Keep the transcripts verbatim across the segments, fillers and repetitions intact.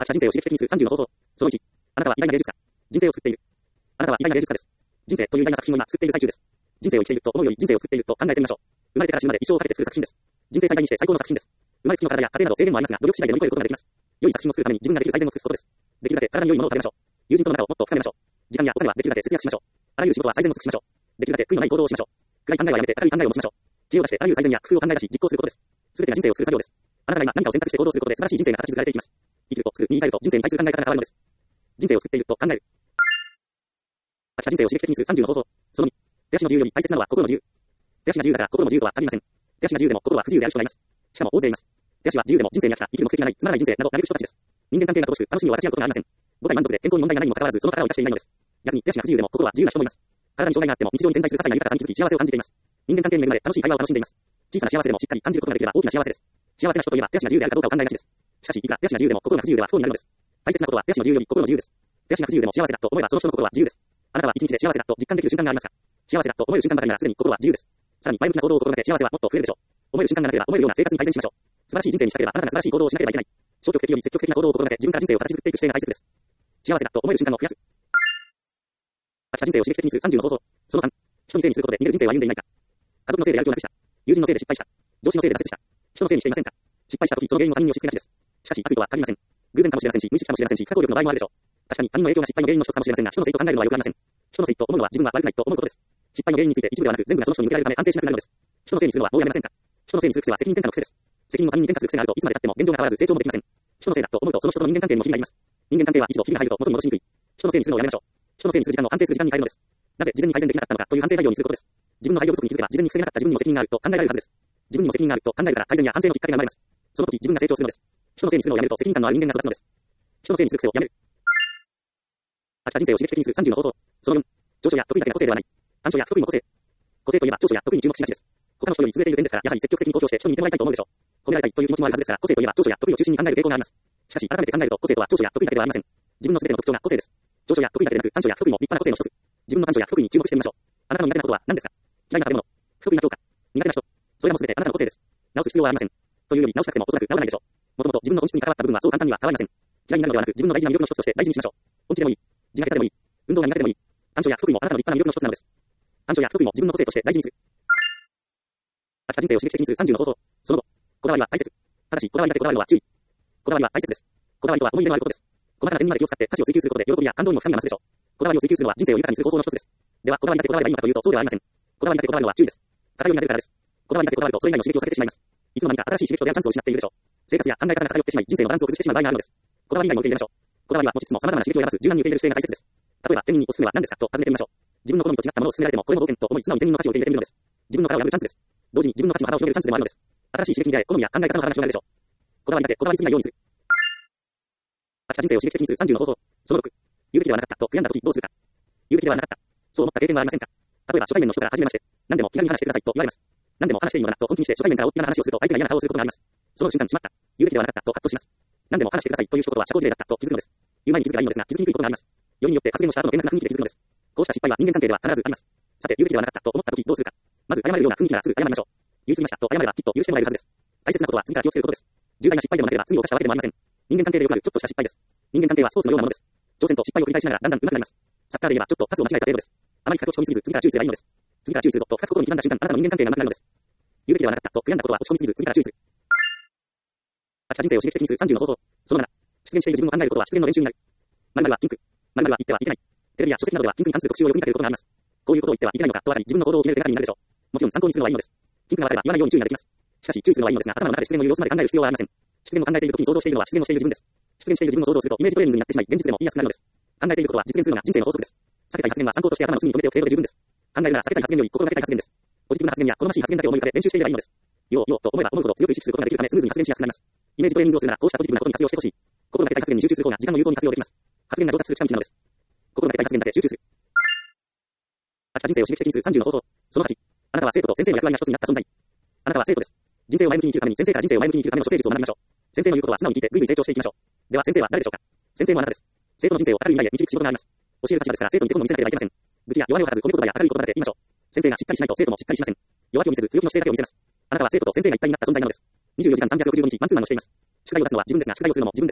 秋田人生を刺激的にするさんじゅうの方法。そのいち。あなたは偉大な芸術家。人生を作っている。あなたは偉大な芸術家です。人生という偉大な作品を今作っている最中です。人生を生きていると思うより人生を作っていると考えてみましょう。生まれてから死ぬまで一生をかけて作る作品です。人生最大にして最高の作品です。生まれつきの体や家庭など制限もありますが、努力次第で乗り越えることができます。良い作品を作るために自分ができる最善を尽くすことです。できるだけ体に良いものを食べましょう。友人との仲をもっと深めましょう。時間やお金はできるだけ節約しましょう。あらゆる仕事は最善を尽くしましょう。できるだけ悔いのない行動をしましょう。暗い考えはやめて明るい考えを持ちましょう。知恵を出してあらゆる最善や工夫を考え出し実行することです。すべてが人生を作る作業です。あなたが今何かを選択して行動することで素晴らしい人生が形作られていきます。生きると作るに至ると人生に対する考え方が変わるのです。人生を作っていると考える。秋田人生を刺激的にするさんじゅうの方法。そのに。手足の自由より大切なのは心の自由。手足が自由だから心の自由とは限りません。手足が自由でも心は不自由である人がいます。しかも大勢います。手足は自由でも人生に飽きた、生きる目的がない、つまらない人生などなれる人たちです。人間関係が楽しく楽しみを分かち合うことがありません。五体満足で健康に問題がないにもかかわらずその殻を生かしていないのです。逆に手足が不自由でも心は自由な人もいます。体に障害があっても日常に点在する些細な豊かさに気づき幸せを感じています。人間関係に恵まれ楽しい会話を楽しんでいます。小さな幸せでもしっかり感じることができれば大きな幸せです。幸せな人といえば手足が自由であるかどうかを考えがちです。しかしいくら手足が自由でも心が不自由では不幸になるのです。大切なことは手足の自由より心の自由です。手足が不自由でも幸せだと思えばその人の心は自由です。あなたは一日で幸せだと実感できる瞬間がありますが、幸せだと思える瞬間ばかりならすでに心は自由です。さらに前向きな行動を心がけ幸せはもっと増えるでしょう。思える瞬間がなければ思えるような生活に改善しましょう。素晴らしい人生にしたければあなたが素晴らしい行動をしなければいけない。消極的より積極的な行動を心がけ自分から人生を形作っていく姿勢が大切です。幸せだと思える瞬間を増やす。秋田人生を刺激的にするさんじゅうの方法。そのさん。人にせいにすることで逃げる人生を歩んでいないか。家族のせいでやる気をなくした。友人のせいで失敗した。上司のせいで挫折した。人のせいにしていませんか。失敗した時その原因を他人に押し付けがちです。しかし悪意とは限りません。偶然かもしれませんし、無意識かもしれませんし、不可抗力の場合もあるでしょう。確かに他人の影響が失敗の原因の一つかもしれませんが、人のせいと考えるのはよくありません。人のせいと思うのは自分は悪くないと思うことです。失敗の原因について一部ではなく全部がその人に向けられるため反省しなくなるのです。人のせいにするのはもうやめませんか。人のせいにする癖は責任転嫁の癖です。責任を他人に転嫁する癖があるといつまで経っても現状が変わらず成長もできません。人のせいだと思うとその人との人間関係にもひびが入ります。人間関係は一度ひびが入ると元に戻しにくい。人のせいにするのをやめましょう。人のせいにする時間を反省する時間に変えるのです。なぜ事前に改善できなかったのかという反省作業にすることです。自分の配慮不足に気づけば事前に防げなかった自分にも責任があると考えられるはずです。自分にも責任があると考えるから改善や反省のきっかけが生まれます。その時自分が成長するのです。人のせいにするのをやめると責任感のある人間が育つのです。人のせいにする癖をやめる。秋田人生を刺激的にするさんじゅうの方法。そのよん。長所や得意だけが個性ではない。短所や不得意も個性。個性といえば長所や得意に注目しがちです。他の人より優れている点ですから、やはり積極的に公表して人に見てもらいたいと思うでしょう。褒められたいという気持ちもあるはずですから、個性といえば長所や得意を中心に考える傾向があります。しかし改めて考えると個性とは長所や得意だけではありません。自分の全ての特徴が個性です。長所や得意だけでなく短所や不得意も立派な個性の一つ。自分の短所や不得意に注目してみましょう。あなたの苦手なことは何ですか。嫌いな食べ物、不得意な教科、苦手な人。それらも全てあなたの個性です。直す必要はありません。というより直したくてもおそらく直らないでしょう。もともと自分の本質に関わった部分はそう簡単には変わりません。嫌いになるのではなく自分の大事な魅力の一つとして大事にしましょう。音痴でもいい。字が下手でもいい。運動が苦手でもいい。短所や不得意もあなたの立派な魅力の一つなのです。短所や不得意も自分の個性として大事にする。秋田人生を刺激的にするさんじゅうの方法。その後。こだわりは大切。ただし、こだわりだけこだわるのは注意。こだわりは大切です。こだわりとは思い入れのあることです。細かな点にまで気を使って価値を追求することで喜びや感動にも深みが増すでしょう。こだわりを追求するのは人生を豊かにする方法の一つです。では、こだわりだけこだわればいいのかというとそうではありません。こだわりだけこだわるのは注意です。偏りが出るからです。こだわりだけこだわるとそれ以外の刺激を避けてしまいます。いつの間にか新しい刺激と出会うチャンスを失っているでしょう。生活や考え方が偏ってしまい人生のバランスを崩してしまう場合があるのです。こだわり以外も受け入れましょう。こだわりは持ちつつも様々な刺激を選ばず柔軟に受け入れる姿勢が大切です。例えば、店員におすすめは何ですかと尋ねてみましょう。自分の好みと違ったものを勧められてもこれも冒険と思い素直に店員の価値を受け入れてみるのです。自分の殻を破るチャンスです。同時に自分の価値の幅を広げるチャンスでもあるのです。新しい刺激に出会い好みや考え方の幅が広がるでしょう。こだわりだけこだわりすぎないようにする。秋田人生を刺激的にするさんじゅうの方法。そのろく。言うべきではなかったと悔やんだ時どうするか。言うべきではなかった。そう思った経験はありませんか。例えば初対面の人から始めまして、何でも気軽に話してくださいと言われます。何でも話していいのかなと本気にして初対面から大きな話をすると相手が嫌な顔をすることがあります。その瞬間しまった。言うべきではなかったとカッとします。何でも話してくださいという一言は社交辞令だったと気づくのです。言う前に気づくがいいのですが気づきにくいことがあります。よりによって発言をした後の厳格な雰囲気で気づくのです。こうした失敗は人間関係では必ずあります。さて言うべきではなかったと思った時どうするか。まず謝れるような雰囲気ならすぐ謝りましょう。言い過ぎましたと謝ればきっと許してもらえるはずです。大切なことは次から気をつけることです。重大な失敗でもなければ罪を犯したわけでもありません。人間関係でよくあるちょっとした失敗です。人間関係はスポーツのようなものです。挑戦と失敗を繰り返しながらだんだん上手くなります。サッカーで言えばちょっとパスを間違えた程度です。あまり深く落ち込みすぎず次から注意すればいいのです。次から注意するぞと深く心に刻んだ瞬間あなたの人間関係が上手くなるのです。言うべきではなかったと悔やんだことは落ち込みすぎず次から注意する。秋田人生を刺激的にするさんじゅうの方法。そのなな。出現している自分を考えることは失言の練習になる。〇〇はピンク。〇〇は言ってはいけない。テレビや書籍などではピンクに関する特集をよく見たということがあります。こういうことを言ってはいけないのかと分かり自分の行動を決める手がかりになるでしょう。もちろん参考にするのはいいのです。ピンクが分かれば言わないように注意ができます。しかし注意するのはいいのですが頭の中で失言の様子まで考える必要はありません。失言を考えている時に想像しているのは失言をしている自分です。失言している自分を想像するとイメージトレーニングになってしまい現実でも言いやすくなるのです。考えていることは実現するのが人生の法則です。避けたい発言は参考として頭の隅に留めておく程度で十分です。考えるなら避けたい発言より心がけたい発言です。ポジティブな発言や好ましい発言だけ思い浮かべ練習していればいいのです。ようようと思えば思うほど強く意識することができるためスムーズに発言しやすくなります。イメージトレーニングをするならこうしたポジティブなことに活用してほしい。心がけたい発言に集中する方が時間を有効に活用できます。発言が上達する近道なのです。心がけたい発言だけ集中する。秋田人生を刺激的にするさんじゅうの方法。そのはち。あなたは生徒と先生の役割が一つになった存在。あなたは生徒です。人生を前向きに生きるために先生から人生を前向きに生きるための処世術を学びましょう。先生の言うことは素直に聞いてぐいぐい成長していきましょう。では先生は誰でしょうか。先生もあなたです。生徒の人生を明るい未来へ導く仕事があります。教える立場ですから生徒に手本を見せなければいけません。愚痴や弱音を吐かず褒め言葉や明るい言葉だけ言いましょう。先生がしっかりしないと生徒もしっかりしません。弱気を見せず強気の姿勢だけを見せます。あなたは生徒と先生が一体になった存在なのです。にじゅうよじかんさんびゃくろくじゅうごにちマンツーマンをしています。宿題を出すのは自分ですが宿題をするのも自分です。し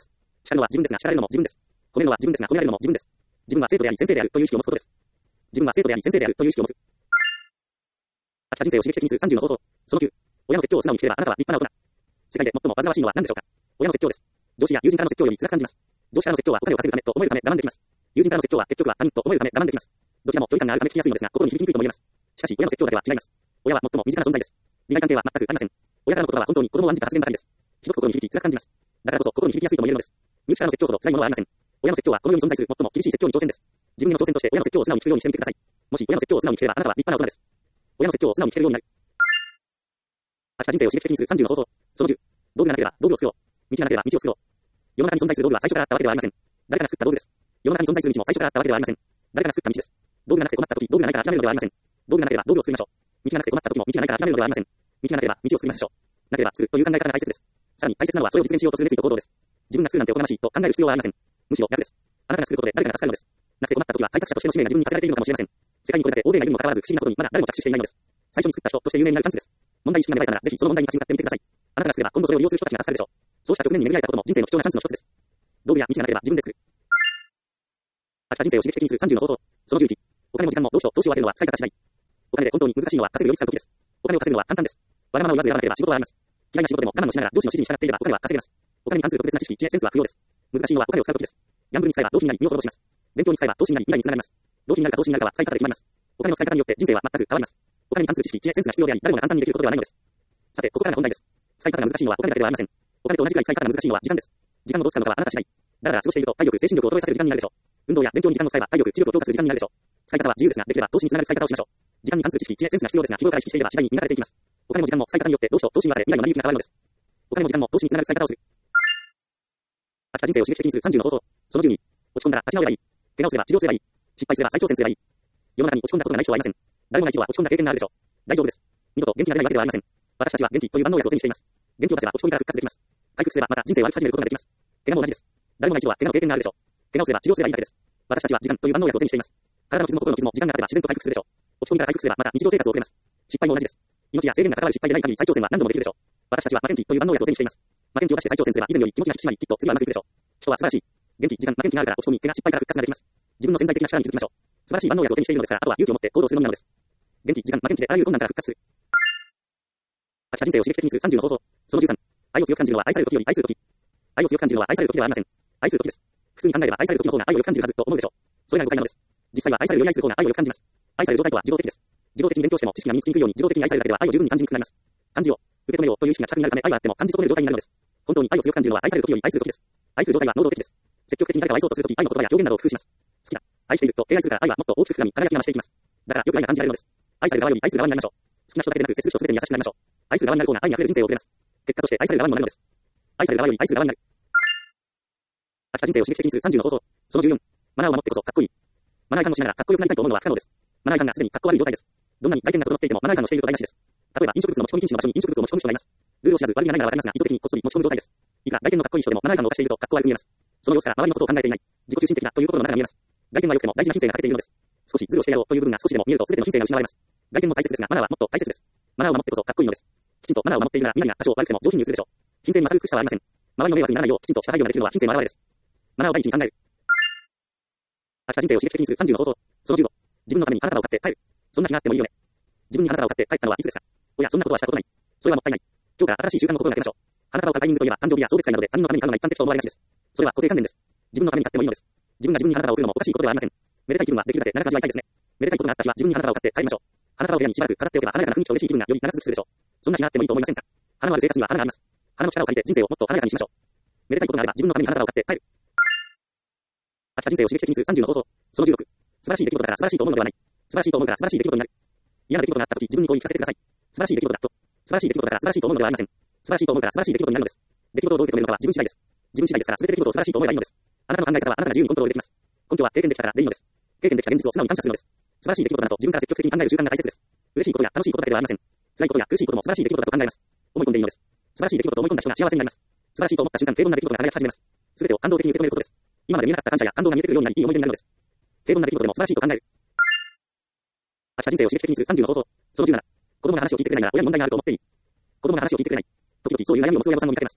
叱るのは自分ですが叱られるのも自分です。褒めるのは自分ですが褒められるのも自分です。自分は生徒であり先生であるという意識を持つことです。自分は生徒であり先生であるという意識を持つ。飽きた人生を刺激的にするさんじゅうの方法。そのきゅう。親の説教を素直に聞ければあなたは立派な大人。世界で最も煩わしいのは何でしょうか。親の説教です。上司や友人からの説教より辛く感じます。上司からの説教はお金を稼ぐためと思えるため我慢できます。友人からの説教は結局は他人と思えるため我慢できます。どちらも距離感があるため聞きやすいのですが心に響きにくいとも言えます。しかし親の説教だけは違います。親は最も身近な存在です。利害関係は全くありません。親からの言葉は本当に子供を案じた発言ばかりです。ひどく心に響き辛く感じます。だからこそ心に響きやすいとも言えるのです。身内からの説教ほど辛いものはありません。親の説教はこの世に存在する最も厳しい説教に挑戦です。自分の挑戦として親の説教を素直に聞くようにしてみてください。もし親の説教を素直に聞ければあなたは立派な大人です。親の説教を素直に聞けるようになる。飽きた人生を刺激的にするさんじゅうの方法。そのじゅう。道具がなければ道具を作ろう。道がなければ道を作ろう。世の中に存在する道具は最初からあったわけではありません。誰かが作った道具です。世の中に存在する道も最初からあったわけではありません。誰かが作った道です。道具がなくて困った時、道具がないから諦めるのではありません。道具がなければ道具を作りましょう。道がなくて困った時も道がないから諦めるのではありません。道がなければ道を作りましょう。なければ作るという考え方が大切です。さらに大切なのはそれを実現しようとする熱意と行動です。自分が作るなんておこがましいと考える必要はありません。むしろ逆です。あなたが作ることで誰かが助かるのです。なくて困った時は開拓者としての使命が自分に課せられているのかもしれません。世界にこれだけ大勢がいるにもかかわらず不思議なことにまだ誰も着手していないのです。最初に作った人として有名になるチャンスです。問題意識が芽生えたならぜひその問題に立ち向かってみてください。あなたが作れば今度それを利用する人たちが助かるでしょう。そうした局面に巡り合えたことも人生の貴重なチャンスの一つです。道具や道がなければ自分で作る。飽きた人生を刺激的にするさんじゅうの方法。そのじゅういち。お金も時間も労使と投資を当てるのは使い方次第。お金で本当に難しいのは稼ぐより使う時です。お金を稼ぐのは簡単です。わがままを言わずやらなければ仕事はあります。嫌いな仕事でも我慢をしながら上司の指示に従っていればお金は稼げます。お金に関する特別な知識、知恵、センスは不要です。難しいのはお金を使う時です。ギャンブルに使えば浪費になり身を滅ぼします。勉強に使えば投資になり未来につながります。浪費になるか投資になるかは使い方で決まります。お金の使い方によって人生は全く変わります。お金に関する知識、知恵、センスが必要であり誰もが簡単にできることではないのです。さて、ここからが本題です。使い方が難しいのはお金だけではありません。お金と同じくらい使い方が難しいのは時間です。時間をどう使うのかはあなた次第。だらだら過ごしていると体力、精神力を衰えさせる時間になるでしょう。運動や勉強に時間を使えば体力、知力を強化する時間になるでしょう。使い方は自由ですが、できれば投資につながる使い方をしましょう。時間に関する知識、知恵、センスが必要ですが、日頃から意識していれば次第に磨かれていきます。お金も時間も使い方によって労使と投資に分かれ未来の成り行きが変わるのです。お金も時間も投資につながる使い方をする。飽きた人生を刺激的にするさんじゅうの方法。そのじゅうに。落ち込んだら立ち直ればいい。怪我をすれば治療すればいい。失敗すれば再挑戦すればいい。世の中に落ち込んだことがない人はいません。誰もが一度は落ち込んだ経験があるでしょう。大丈夫です。二度と元気が出ないわけではありません。私たちは元気という万能薬を手にしています。元気を出せば落ち込みから復活できます。回復すればまた人生を歩き始めることができます。怪我も同じです。誰もが一度は怪我の経験があるでしょう。怪我をすれば治療すればいいだけです。私たちは時間という万能薬を手にしています。体の傷も心の傷も時間が経てば自然と回復するでしょう。落ち込みから回復すればまた日常生活を送れます。失敗も同じです。命や制限が関わる失敗でない限り再挑戦は何度もできるでしょう。私たちは負けん気という万能薬を手にしています。負けん気を出して再挑戦すれば以前より気持ちが引き締まりきっと次はうまくいくでしょう。人は素晴らしい。元気、時間、負けん気があるから落ち込み、怪我、失敗から復活ができます。自分の潜在的な力に気づきましょう。素晴らしい万能薬を手にしているのですから、あとは勇気を持って行動するのみなのです。元気、時間、負けん気であらゆる困難から復活する。飽きた人生を刺激的にするさんじゅうの方法。そのじゅうさん。愛を強く感じるのは愛される時より愛する時。愛を強く感じるのは愛される時ではありません。愛する時です。普通に考えれば愛される時の方が愛をよく感じるはずと思うでしょう。それが誤解なのです。実際は愛されるより愛する方が愛をよく感じます。愛される状態とは自動的です。自動的に勉強しても知識が身につきにくいように自動的に愛されるだけでは愛を十分に感じにくくなります。感じよう、受け止めようという意識が近くになるため愛はあっても感じ損ねる状態になるのです。本当に愛を強く感じるのは愛される時より愛する時です。愛する状態は能動的です。積極的に誰かを愛そうとするとき、愛の言葉や表現などを工夫します。好きだ、愛していると敬愛するから愛はもっと大きく膨らみ、輝きが増していきます。だからよく愛が感じられるのです。愛される側より愛する側になりましょう。好きな人だけでなく接する人すべてに優しくなりましょう。愛する側になる方が愛に溢れる人生を送れます。結果として愛される側にもなるのです。愛される側より愛する側になる。飽きた人生を刺激的にするさんじゅうの方法。そのじゅうよん。マナーを守ってこそかっこいい。マナー違反をしながらかっこよくなりたいと思うのは不可能です。マナー違反がすでにかっこ悪い状態です。どんなに外見が整っていてもマナー違反をしていると台無しです。例えば飲食物の持ち込み禁止の場所に飲食物を持ち込む人がいます。ルールを知らず悪気がないならわかりますが、意図的にこっそり持ち込む状態です。いくら外見のかっこいい人でもマナー違反を犯しているとかっこ悪く見えます。その様子から周りのことを考えていない、自己中心的なということの中が見えます。外見は良くても大事な品性が欠けているのです。少しズルをしてやろうという部分が少しでも見えると全ての品性が失われます。外見も大切ですが、マナーはもっと大切です。マナーを守ってこそかっこいいのです。きちんとマナーを守っているなら、みなが多少悪くても上品に映るでしょう。品性に勝る美しさはありません。周りの迷惑にならないようきちんとした配慮ができるのは品性の表れです。マナーを第一に考える。飽きた人生を刺激的にするさんじゅうの方法。そのじゅうご。自分のためにあなたを買って帰る。そんな日があってもいいよね。自分にあなたを買って帰ったのはいつですか。おや、そんなことはしたことない。それはもったいない。今日から新しい習慣の心が出ましょう。あなたを買うタイミングといえば誕生日や送別会などで他人のために買うのが一般的と思われがちです。それは固定観念です。自分のために買ってもいいのです。自分が自分にあなたを送るのもおかしいことではありません。めでたい気分はできるだけ長く味わいたいですね。めでたいことがあった日は自分にあなたを買って帰りましょう。花束を部屋にしばらく飾っておけば華やかな雰囲気と嬉しい気分がより長続きするでしょう。そんな日があってもいいと思いませんか。花のある生活には花があります。花の力を借りて人生をもっと華やかにしましょう。めでたいことがあれば自分のためにあなたを買って帰る。飽きた人生を刺激的にするさんじゅうの方法。そのじゅうろく。素晴らしい出来事だから素晴らしいと思うのではない。素晴らしいと思うから素晴らしい出来事になる。嫌な出来事があった時自分にこう言い聞かせてください。素晴らしい出来事だと。素晴らしい出来事だから素晴らしいと思うのではありません。素晴らしいと思うから素晴らしい出来事になるのです。出来事をどう受け止めるのかは自分次第です。自分次第ですから全て出来事を素晴らしいと思えばいいのです。あなたの考え方はあなたが自由にコントロールできます。根拠は経験できたからでいいのです。経験できた現実を素直に感謝するのです。素晴らしい出来事だと自分から積極的に考える習慣が大切です。嬉しいことや楽しいことだけではありません。辛いことや苦しいことも素晴らしい出来事だと考えます。思い込んでいいのです。素晴らしい出来事と思い込んだ人が幸せになります。素晴らしいと思った瞬間平凡な出来事が輝き始めます。全てを感動的に受け止めることです。今まで見えなかった感謝や感動が見えてくるようになりいい思い出になるのです。平凡な出来事でも素晴らしいと考える。飽きた人生を刺激的にするさんじゅうの方法。そのじゅうなな。子供が話を聞いてくれないなら親に問題があると思っていい。子供が話を聞いてくれない。時々そういう悩みを持つ親御さんを見かけます。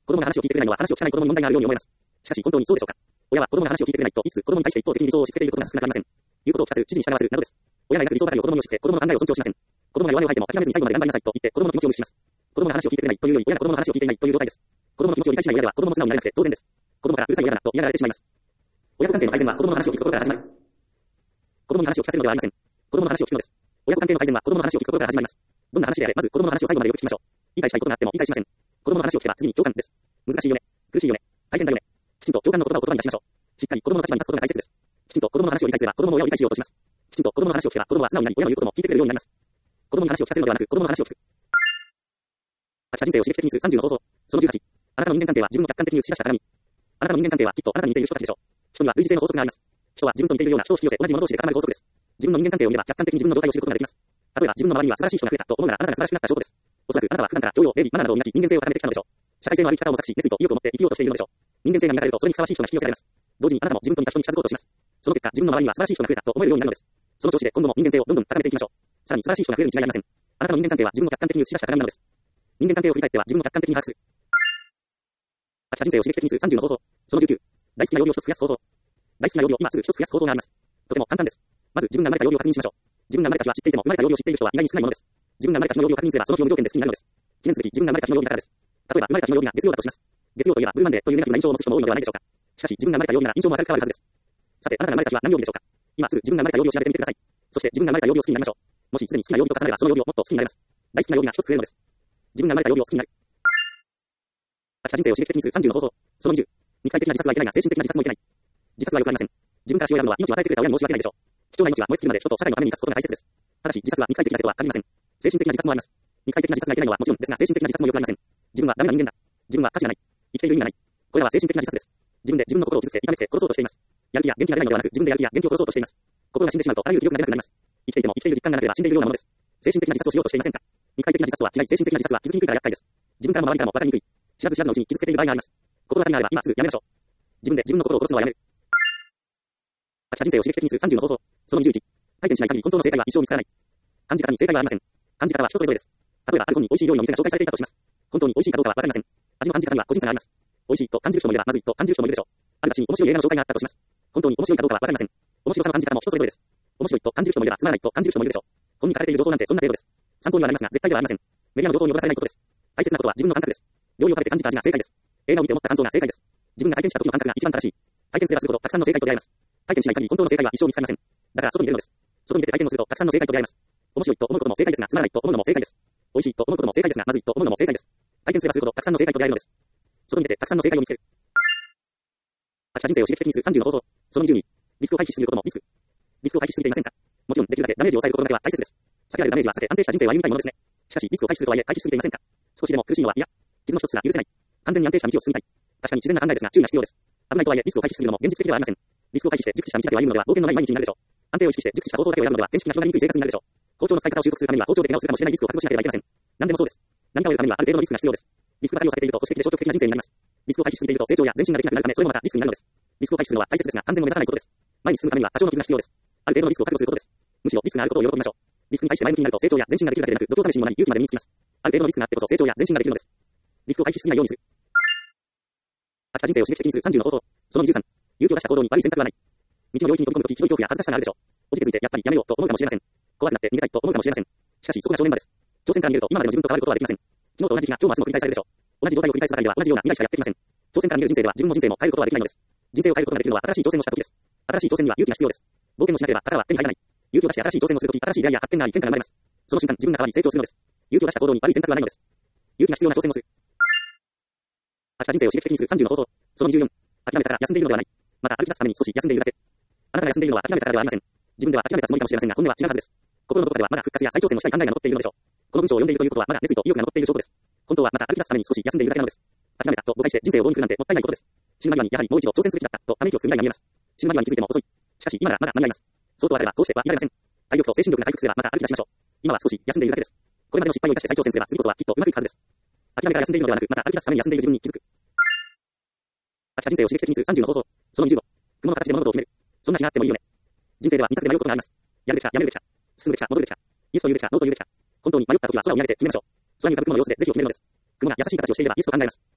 子供が話を聞いてくれないのは話を聞かない子供に問題があるように思えます。しかし本当にそうでしょうか。親は子供が話を聞いてくれないと言いつつ子供に対して一方的に理想を押し付けていることが少なくありません。言うことを聞かず、指示に従わずなどです。親が描く理想ばかりを子供に押し付け、子供の考えを尊重しません。子供が弱音を吐いても諦めずに最後まで頑張りなさいと言って子供の気持ちを無視します。子供が話を聞いてくれないというより親が子供の話を聞いていないという状態です。子供の気持ちを理解しない親では子供も素直になれなくて当然です。子供からうるさい親だなと嫌がられてしまいます。親子関係の改善は子供の話を聞くことから始まる。子供に話を聞かせるのではありません。子供の話を聞くのです。親子関係の改善は子供の話を聞くことから始まります。どんな話であれ、まず子供の話を最後までよく聞きましょう。理解したいことがあっても理解しません。子供の話を聞けば次に共感です。難しいよね。苦しいよね。大変だよね。きちんと共感の言葉を言葉に出しましょう。しっかり子供の立場に立つことが大切です。きちんと子供の話を理解すれば子供も親を理解しようとします。きちんと子供の話を聞けば子供は素直になり親の言うことも聞いてくれるようになります。子供に話を聞かせるのではなく子供の話を聞く。飽きた人生を刺激的にするさんじゅうの方法。そのじゅうはち。あなたの人間関係は自分の客観的に映し出した鏡。あなたの人間関係はきっとあなたに似ている人たちでしょう。人には類似性の法則があります。人は自分と似ているような人を引き寄せ同じ者同士で固まる法則です。自分の人間関係を見れば客観的に自分の状態を知ることができます。例えば自分の周りには素晴らしい人が増えたと思うならあなたが素晴らしくなった証拠です。おそらくあなたは普段から教養、礼儀、マナーなどを磨き人間性を高めてきたのでしょう。社会性のある生き方を模索し、熱意と意欲を持って生きようとしているのでしょう。人間性が磨かれるとそれにふさわしい人が引き寄せられます。同時にあなたも自分と似た人に近づこうとします。その結果自分の周りには素晴らしい人が増えたと思えるようになるのです。その調子で今後も人間性をどんどん高めていきましょう。さらに素晴らしい人が増えるに違いありません。あなたの人間関係は自分の客観的に映し出した鏡なのです。人間関係を振り返っては自分の客観的に把握する。飽きた人生を刺激的にするさんじゅうの方法。そのじゅうきゅう。大好きな曜日を一つ増やす方法。大好きな曜日を今すぐ一つ増やす方法があります。とても簡単です。まず自分が生まれた曜日を確認しましょう。自分が生まれた日は知っていても生まれた曜日を知っている人は意外に少ないものです。自分が生まれた日の曜日を確認すればその日を無条件で好きになるのです。記念すべき自分が生まれた日の曜日だからです。例えば生まれた日の曜日が月曜だとします。月曜といえばブルーマンデーというネガティブな印象を持つ人も多いのではないでしょうか。しかし自分が生まれた曜日なら印象も明るく変わるはずです。さてあなたが生まれた日は何曜日でしょうか。今すぐ自分が生まれた曜日を調べてみてください。そして自分が生まれた曜日を好きになりましょう。もしすでに好きな曜日と重なればその曜日をもっと好きになれます。大好きな曜日が一つ増えるのです。自分が生まれた曜日を好きになる。飽きた人生を刺激的にするさんじゅうの方法。そのにじゅう。肉体的な自殺はいけないが精神的な自殺もいけない。自殺はよくありません。自分から死を選ぶのは命を与えてくれた親に申し訳ないでしょう。貴重な命は燃え尽きるまで人と社会のために生かすことが大切です。ただし自殺は肉体的な手とは限りません。精神的な自殺もあります。肉体的な自殺がいけないのはもちろんですが精神的な自殺もよくありません。自分はダメな人間だ。自分は価値がない。生きている意味がない。これは精神的な自殺です。自分で自分の心を傷つけ痛めつけ殺そうとしています。やる気や元気が出ないのではなく自分でやる気や元気を殺そうとしています。心が死んでしまうとあらゆる気力が出なくなります。生きていても生きている実感がなければ死んでいるようなものです。精神的な自殺をしようとしていませんか。肉体的な自殺とは違い精神的な自殺は気づきにくいから厄介です。自分からも周りからも分かりにくい。知らず知らずのうちに傷つけている場合があります。心当たりがあれば今すぐやめましょう。自分で自分の心を殺すのはやめる。飽きた人生を刺激的にするさんじゅうの方法。そのにじゅういち。体験しない限り本当の正解は一生見つからない。感じ方に正解はありません。感じ方は人それぞれです。例えばある子に美味しい料理の店が紹介されていたとします。本当に美味しいかどうかはわかりません。味の感じ方には個人差があります。美味しいと感じる人もいればまずいと感じる人もいるでしょう。ある雑誌に面白い映画の紹介があったとします。本当に面白いかどうかはわかりません。面白さの感じ方も人それぞれです。面白いと感じる人もいればつまらないと感じる人もいるでしょう。本に書かれている情報なんてそんな程度です。参考にはなりますが絶対ではありません。メディアの情報に踊らされないことです。大切なことは自分の感覚です。料理を食べて感じた味が正解です。映画を見て思った感想が正解です。自分が体験した時の感覚が一番正しい。体験すればするほどたくさんの正解と出会えます。体験しない限り本当の正解は一生見つかりません。だから外に出るのです。外に出て体験をするとたくさんの正解と出会えます。面白いと思うことも正解ですがつまらないと思うのも正解です。美味しいと思うことも正解ですがまずいと思うのも正解です。体験すればするほどたくさんの正解と出会えるのです。外に出てたくさんの正解を見つける。飽きた人生を刺激的にするさんじゅうの方法。そのにじゅうに。リスクを回避しすぎることもリスク。リスクを回避しすぎていませんか。もちろんできるだけダメージを抑えることだけは大切です。避けられるダメージは避け安定した人生を歩みたいものですね。しかしリスクを回避するとはいえ回避しすぎていませんか。少しでも苦しいのは嫌。傷の一つすら許せない。完全に安定した道を進みたい。確かに自然な考えですが注意が必要です。危ないとはいえリスクを回避しすぎるのも現実的ではありません。リスクを回避して熟知した道だけを歩むのでは冒険のない毎日になるでしょう。安定を意識して熟知した方法だけを選ぶのでは天識が広がりにくい生活になるでしょう。包丁の使い方を習得するためには包丁で怪我をするかもしれないリスクを覚悟しなければいけません。何でもそうです。何かを得るためにはある程度のリスクが必要です。リスクが対応されていると保守的で消極的な人生になります。リスクを回避しすぎていると成長や前進ができなくなるためそれもまたリスクになるのです。リスクを回避するのは大切ですが完全を目指さないことです。前に進むためには多少の傷が必要です。ある程度のリスクを覚悟することです。むしろリスクがあることを喜びましょう。リスクに対して前向きになると成長や前進ができるだけでなく度胸試しにもなり勇気まで身につきます。ある程度のリスクがあってこそ成長や前進ができるのです。リスクを回避しすぎないようにする。飽きた人生を刺激的にするさんじゅうの方法。そのにじゅうさん。勇気を出した行動に悪い選択はない。道の領域に飛び込むときひどい恐怖や恥ずかしさがあるでしょう。落ちてついてやっぱりやめようと思うかもしれません。怖くなって逃げたいと思うかもしれません。しかしそこが正念場です。挑戦から逃げると今までの自分と変わることはできません。昨日と同じ日が今日も明日も繰り返されるでしょう。同じ状態を繰り返すばかりでは同じような未来しかやってきません。挑戦から逃げる人生では自分の人生も変えることはできないのです。人生を変えることができるのは新しい挑戦をした時です。新しい挑戦には勇気が必要です。冒険をしなければ宝は手に入らない。勇気を出して新しい挑戦をするとき新しい出会いや発見があり変化が生まれます。その瞬間自分が変わり成長するのです。勇気を出した行動に悪い選択はないのです。勇気が必要な挑戦をする。飽きた人生を刺激的にするさんじゅうの方法。そのにじゅうよん。諦めたら休んでいるのではない。また歩き出すために少し休んでいるだけ。あなたが休んでいるのは諦めたからではありません。自分では諦めたつもりかもしれませんが本音は違うはずです。心のどこかではまだ復活や再挑戦をしたい考えが残っているのでしょう。この文章を読んでいるということはまだ熱意と意欲が残っている証拠です。本当はまた歩き出すために少し休んでいるだけなのです。諦めたと誤解して人生を棒に振るなんてもったいないことです。死ぬ間際にやはりもう一度挑戦すべきだったとため息をつく未来が見えます。死ぬ間際に気づいても遅い。しかし今ならまだ間に合います。そうとあればこうしてはいられません。体力と精神力が回復すればまた歩き出しましょう。今は少し休んでいるだけです。これまでの失敗を生かして再挑戦すれば次こそはきっとうまくいくはずです。諦めから休んでいるのではなくまた歩き出すために休んでいる自分に気づく。飽きた人生を刺激的にするさんじゅうの方法。そのにじゅうご。雲の形で物事を決める。そんな日があってもいいよね。人生では二択で迷うことがあります。やるべきかやめるべきか。進むべきか戻るべきか。イエスと言うべきかノーと言うべきか。本当に迷った時は空を見上げて決めましょう。空に浮かぶ雲の様子でぜひを決めるのです。雲が優しい形をしていればイエスと考えます。雲が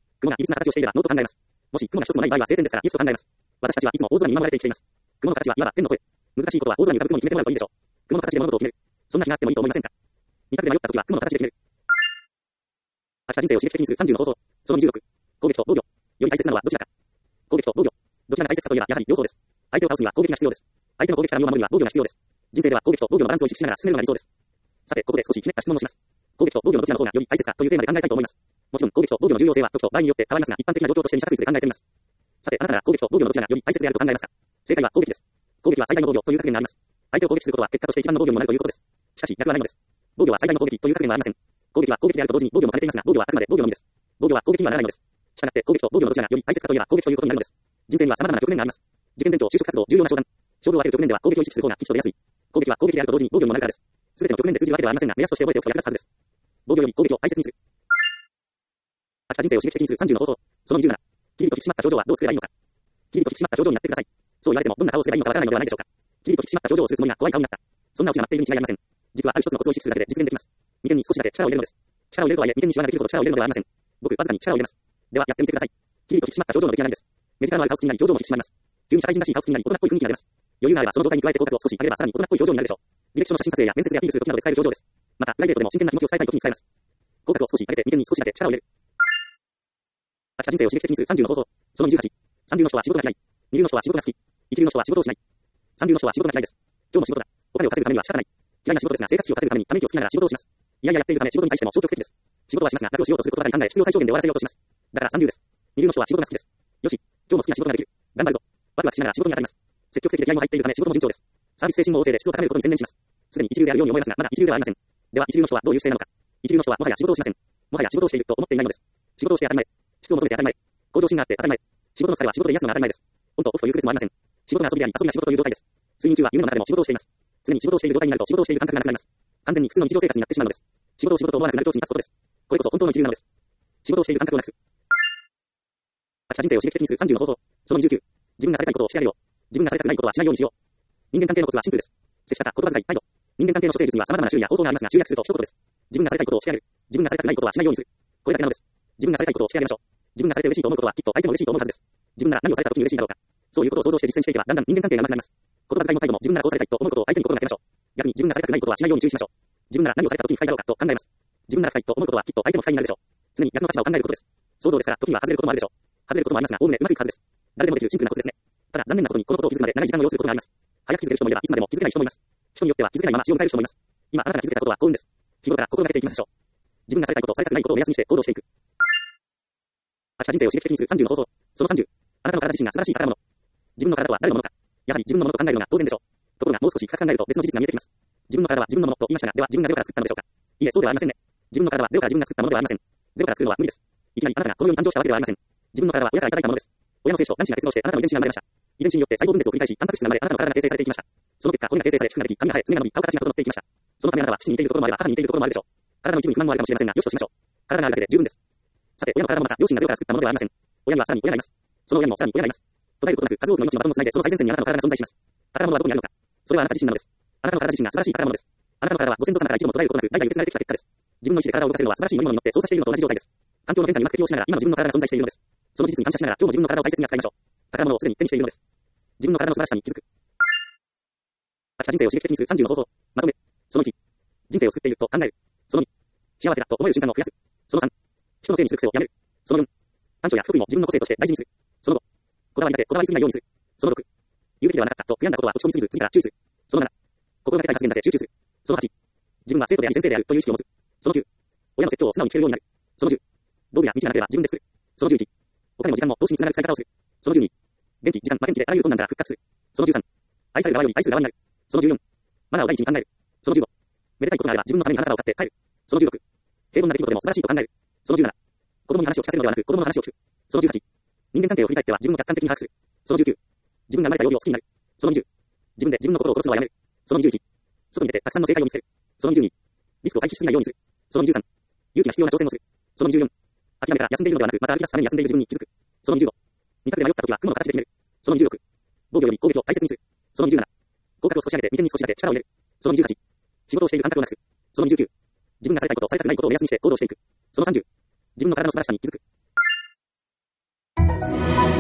いびつな形をしていればノーと考えます。もし雲が一つもない場合は晴天ですからイエスと考えます。私たちはいつも大空に見守られて生きています。雲の形はいわば天の声。難しいことは大空に浮かぶ雲に決めてもらうといいでしょう。雲の形で物事を決める。そんな気があってもいいと思いませんか。二択で迷った時は雲の形で決める。明日人生を刺激的にするさんじゅうの方法。そのにじゅうろく。攻撃と防御。より大切なのはどちらか。攻撃と防御。どちらが大切かといえばやはり両方です。相手を倒すには攻撃が必要です。相手の攻撃から身を守るには防御が必要です。人生では攻撃と防御のバランスを意識しながら進めるのが理想です。さて、ここで少しひねった質問をします。攻撃と防御のどちらの方がより大切かというテーマで考えたいと思います。もちろん攻撃と防御の重要性は時と場合によって変わりますが、一般的な状況として二択クイズで考えてみます。さて、あなたなら攻撃と防御のどちらがより大切であると考えますか。正解は攻撃です。攻撃は最大の防御という格言があります。相手を攻撃することは結果として一番の防御にもなるということです。しかし逆はないのです。防御は最大の攻撃という格言はありません。攻撃は攻撃であると同時に防御も兼ねていますが、防御はあくまで防御のみです。防御は攻撃にはならないのです。したがって攻撃と防御のどちらがより大切かといえば攻撃ということになるのです。人生には様々な局面があります。受験勉強、就職活動、重要な商談。勝負を分ける局面では攻撃を意識する方が吉と出やすい。攻撃は攻撃であると同時に防御にもなるからです。すべての局面で通じるわけではありませんが、目安として覚えておくと役立つはずです。防御より攻撃を大切にする。明日人生を刺激的にするさんじゅうの方法。そのにじゅうなな。キリと引き締まった表情はどう作ればいいのか。キリと引き締まった表情になってください。そう言われてもどんな顔をすればいいのかわからないのではないでしょうか。キリと引き締まった表情をするつもりが怖い顔になった。そんなうちが待っているに違いありません。実はある一つのコツを意識するだけで実現できます。眉間に少しだけ力を入れるのです。力を入れるとはいえ眉間にシワができるほど力を入れるのではありません。ごくわずかに力を入れます。ではやってみてください。キリと引き締まった表情の出来上がりです。目力のある顔つきになり表情も引き締まります。急に社会人らしい顔つきになり大人っぽい雰囲気が出ます。余裕があればその状態に加えて口角を少し上げればさらに大人っぽい表情になるでしょう。履歴書の写真撮影や面接でアピールする時などで使える表情です。またプライベートでも真剣な気持ちを伝えたい時に使えます。口角を少し上げて眉間に少しだけ力を入れる。明日人生を刺激的にするさんじゅうの方法。そのにじゅうはち。三流の人は仕事が嫌い。二流の人は仕事が好き。一流の人は仕事をしない。三流の人は仕事が嫌いです。今日も仕事だ。お金を稼ぐためには仕方ない。嫌いな仕事ですが生活費を稼ぐためにため息をつきながら仕事をします。いやいややっているため仕事に対しても消極的です。仕事はしますが楽をしようとすることばかり考え必要最小限で終わらせようとします。だから三流です。二流の人は仕事が好きです。よし、今日も好きな仕事ができる。頑張るぞ。ワクワクしながら仕事に当たります。積極的で気合も入っているため仕事も順調です。サービス精神も旺盛で質を高めることに専念します。すでに一流であるように思いますがまだ一流ではありません。では一流の人はどういう姿勢なのか。一流の人はもはや仕事をしません。もはや仕事をしていると思っていないのです。仕事をして当たり前。質を求めて当たり前。向上心があって当たり前。仕事の疲れは仕事で癒すのが当たり前です。オンとオフという区別もありません。仕事が遊びであり遊びが仕事という状態です。睡眠中は夢の中でも仕事をしています。常に仕事をしている状態になると仕事をしている感覚がなくなります。完全に普通の日常生活になってしまうのです。仕事を仕事と思わなくなる境地に立つことです。これこそ本当の一流なのです。仕事をしている感覚をなくす。明日人生を刺激的にするさんじゅうの方法。そのにじゅうきゅう。自分がされたいことをしてやるよう。自分がされたくないことはしないようにしよう。人間関係のコツはシンプルです。接し方、言葉遣い、態度。人間関係の処世術には様々な種類や方法がありますが集約すると一言です。自分がされたいことをしてやる。自分がされたくないことはしないようにする。これだけなのです。自分がされたいことをしてやりましょう。自分がされて嬉しいと思うことはきっと相手も嬉しいと思うはずです。自分なら何をされた時に嬉しいんだろうか。そういうことを想像して実践していけばだんだん人間関係が上手くなります。言葉遣いも態度も自分ならこうされたいと思うことを相手に心がけましょう。逆に自分がされたくないことはしないように注意しましょう。自分なら何をされた時に不快だろうかと考えます。自分なら不快と思うことはきっと相手も不快になるでしょう。常に逆の立場を考えることです。想像ですから時には外れることもあるでしょう。外れることもありますがおおむねうまくいくはずです。誰でもできるシンプルなコツですね。ただ残念なことにこのことを気づくまで長い時間を要することがあります。早く気づける人もいればいつまでも気づけない人もいます。人によっては気づけないまま死を迎える人もいます。今あなたが気づけたことは幸運です。日頃から心がけていきましょう。自分がされたいこと、されたくないことを目安にして行動していく。明日人生を刺激的にするさんじゅうの方法。そのさんじゅう。あなたの体自身が素晴らしい体のもの。自分の体とは誰のものか。やはり自分のものと考えるのが当然でしょう。ところがもう少し深く考えると別の事実が見えてきます。自分の体は自分のものと言いましたが、では自分がゼロから作ったのでしょうか。いえ、そうではありませんね。自分の体はゼロから自分が作ったものではありません。ゼロから作るのは無理です。いきなりあなたがこの世に誕生したわけではありません。自分の体は親からいただいたものです。親の精子と卵子が結合してあなたの遺伝子が生まれました。遺伝子によって細胞分裂を繰り返し、タンパク質が生まれあなたの体が形成されていきました。その結果、骨が形成され、皮膚ができ、髪が生え、爪が伸び、顔形が整っていきました。そのためあなたは父に似ているところもあれば母に似ているところもあるでしょう。体の一部に不満もあるかもしれませんが、よしとしましょう。体があるだけで十分です。さて、親の体もまた両親がゼロから作ったものではありません。親にはさらに親がいます。その親にもさらに親がいます。途絶えることなく数多くの命のバトンをつないで、その最前線にあなたの体が存在します。宝物はどこにあるのか。それはあなた自身なのです。あなたの体自身が素晴らしい宝物です。あなたの体はご先祖様から一度も途絶えることなく代々受け継がれてきた結果です。自分の意志で体を動かせるのは素晴らしい乗り物に乗って操作しているのと同じ状態です。環境の変化にうまく適応しながら今の自分の体が存在しているのです。その事実に感謝しながら今日も自分の体を大切に扱いましょう。宝物をすでに手にしているのです。自分の体の素晴らしさに気づく。明日人生を刺激的にするさんじゅうの方法。まとめ。そのいち。人生を作っていると考える。そのに。幸せだと思える瞬間を増やす。そのさん。人のせいにする癖をやめる。そのよん。短所や不得意も自分の個性として大事にする。そのご。こだわりだけこだわりすぎないようにする。そのろく。言うべきではなかったと悔やんだことは落ち込みすぎず次から注意する。そのなな。心がけたい発言だけ集中する。そのはち。自分は生徒であり先生であるという意識を持つ。そのきゅう。親の説教を素直に聞けるようになる。そのじゅう。道具や道がなければ自分で作る。そのじゅういち。お金も時間も投資につながる使い方をする。そのじゅうに。元気、時間、負けん気であらゆる困難から復活する。そのじゅうさん。愛される側より愛する側になる。そのじゅうよん。マナーを第一に考える。そのじゅうご。めでたいことがあれば自分のためにあなたを買って帰る。そのじゅうろく。平凡な出来事でも素晴らしいと考える。そのじゅうなな。子供に話を聞かせるのではなく子供の話を聞く。そのじゅうはち。人間関係を振り返っては自分を客観的に把握する。そのじゅうきゅう。自分が生まれた曜日を好きになる。そのにじゅう。自分で自分の心を殺すのはやめる。そのにじゅういち。外に出てたくさんの正解を見つける。そのにじゅうに。リスクを回避しすぎないようにする。そのにじゅうさん。勇気が必要な挑戦をする。そのにじゅうよん。諦めたら休んでいるのではなくまた歩き出すために休んでいる自分に気づく。そのにじゅうご。二択で迷った時は雲の形で決める。そのにじゅうろく。防御より攻撃を大切にする。そのにじゅうなな。口角を少し上げて眉間に少しだけ力を入れる。そのにじゅうはち。仕事をしている感覚をなくす。そのにじゅうきゅう。自分がされたいこと、されたくないことを目安にして行動していく。そのさんじゅう。自分の体の素晴らしさに気づく。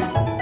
した。